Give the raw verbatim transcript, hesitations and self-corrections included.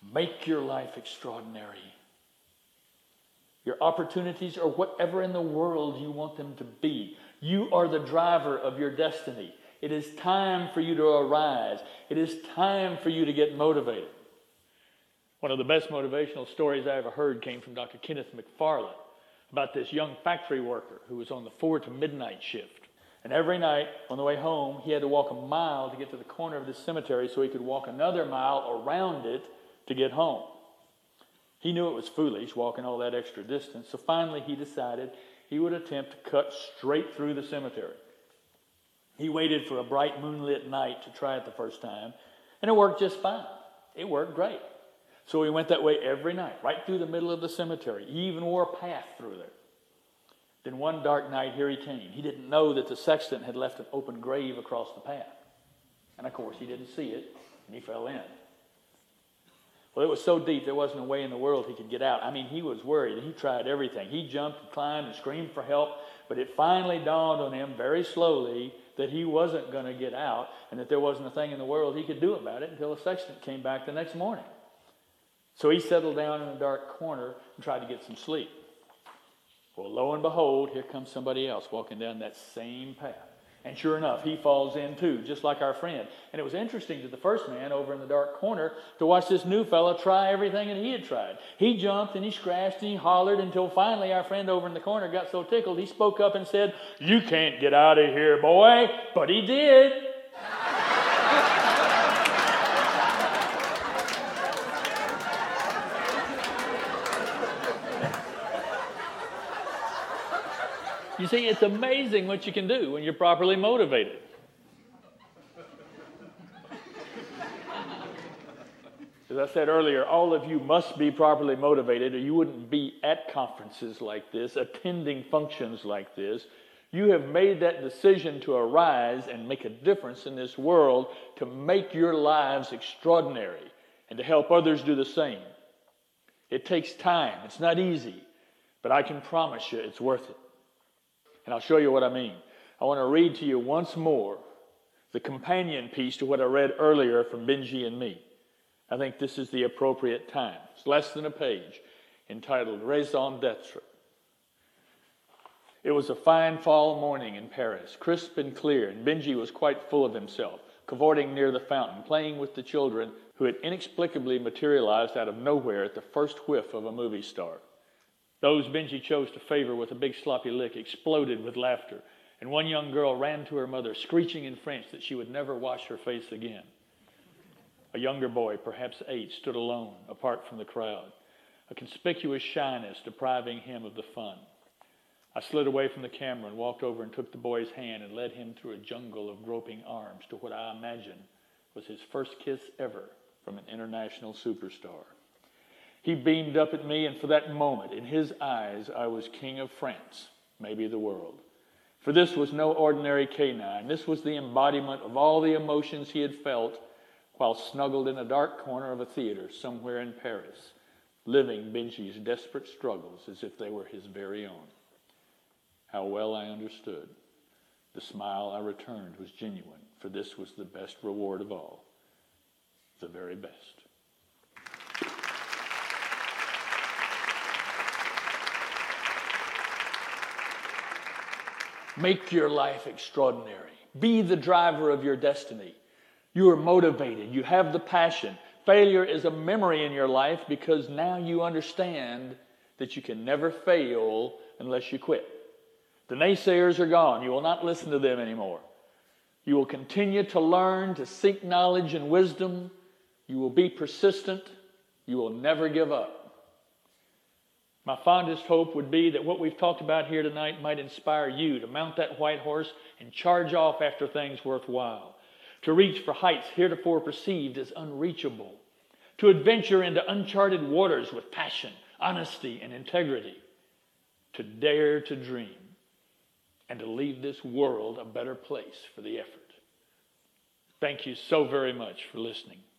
Make your life extraordinary. Your opportunities are whatever in the world you want them to be. You are the driver of your destiny. It is time for you to arise. It is time for you to get motivated. One of the best motivational stories I ever heard came from Doctor Kenneth McFarland about this young factory worker who was on the four to midnight shift. And every night on the way home, he had to walk a mile to get to the corner of the cemetery so he could walk another mile around it to get home. He knew it was foolish walking all that extra distance, so finally he decided he would attempt to cut straight through the cemetery. He waited for a bright moonlit night to try it the first time, and it worked just fine. It worked great. So he went that way every night, right through the middle of the cemetery. He even wore a path through there. Then one dark night, here he came. He didn't know that the sexton had left an open grave across the path. And of course, he didn't see it, and he fell in. Well, it was so deep, there wasn't a way in the world he could get out. I mean, he was worried. He tried everything. He jumped and climbed and screamed for help, but it finally dawned on him very slowly that he wasn't going to get out and that there wasn't a thing in the world he could do about it until the sexton came back the next morning. So he settled down in a dark corner and tried to get some sleep. Well, lo and behold, here comes somebody else walking down that same path. And sure enough, he falls in too, just like our friend. And it was interesting to the first man over in the dark corner to watch this new fellow try everything that he had tried. He jumped and he scratched and he hollered until finally our friend over in the corner got so tickled, he spoke up and said, "You can't get out of here, boy." But he did. You see, it's amazing what you can do when you're properly motivated. As I said earlier, all of you must be properly motivated or you wouldn't be at conferences like this, attending functions like this. You have made that decision to arise and make a difference in this world to make your lives extraordinary and to help others do the same. It takes time. It's not easy, but I can promise you it's worth it. And I'll show you what I mean. I want to read to you once more the companion piece to what I read earlier from Benji and me. I think this is the appropriate time. It's less than a page, entitled Raison d'être. It was a fine fall morning in Paris, crisp and clear, and Benji was quite full of himself, cavorting near the fountain, playing with the children who had inexplicably materialized out of nowhere at the first whiff of a movie star. Those Benji chose to favor with a big sloppy lick exploded with laughter, and one young girl ran to her mother, screeching in French that she would never wash her face again. A younger boy, perhaps eight, stood alone, apart from the crowd, a conspicuous shyness depriving him of the fun. I slid away from the camera and walked over and took the boy's hand and led him through a jungle of groping arms to what I imagine was his first kiss ever from an international superstar. He beamed up at me, and for that moment, in his eyes, I was king of France, maybe the world. For this was no ordinary canine. This was the embodiment of all the emotions he had felt while snuggled in a dark corner of a theater somewhere in Paris, living Benji's desperate struggles as if they were his very own. How well I understood. The smile I returned was genuine, for this was the best reward of all, the very best. Make your life extraordinary. Be the driver of your destiny. You are motivated. You have the passion. Failure is a memory in your life because now you understand that you can never fail unless you quit. The naysayers are gone. You will not listen to them anymore. You will continue to learn, to seek knowledge and wisdom. You will be persistent. You will never give up. My fondest hope would be that what we've talked about here tonight might inspire you to mount that white horse and charge off after things worthwhile, to reach for heights heretofore perceived as unreachable, to adventure into uncharted waters with passion, honesty, and integrity, to dare to dream, and to leave this world a better place for the effort. Thank you so very much for listening.